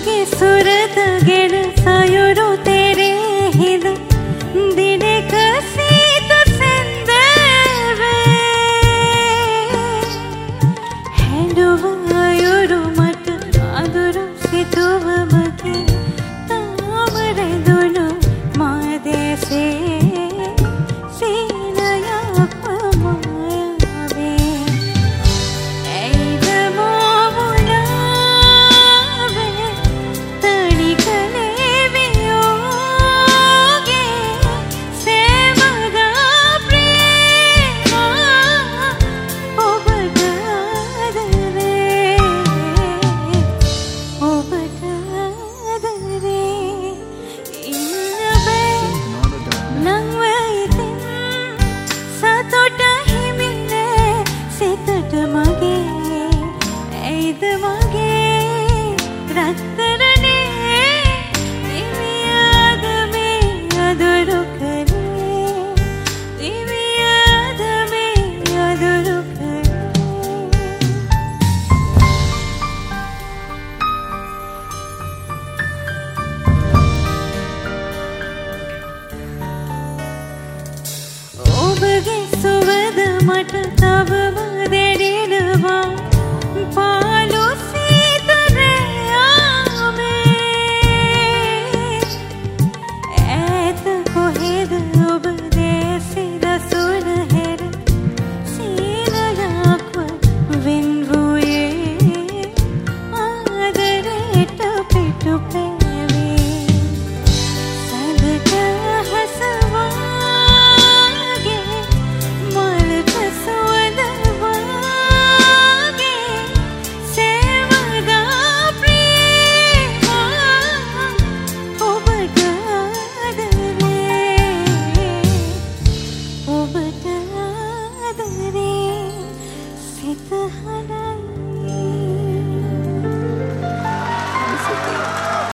ඔබගේ සුරත ගෙන සයුරු තෙරේ හිඳ දිනක සීත සැන්දවේ හැඬුව අයුරු මට අඳුරු සිතුව මගේ තාම රැඳුණු මා දේශේ ඔබගේ සුවඳ මට තවම දැනෙනවා පාළු සීත රැයාමේ ඈත කොහෙද ඔබ දැසි දසුන හැර සීනයක්ව වෙන් වූයේ ආදරයට පිටු පැවේ සඳට හසවා සිත හන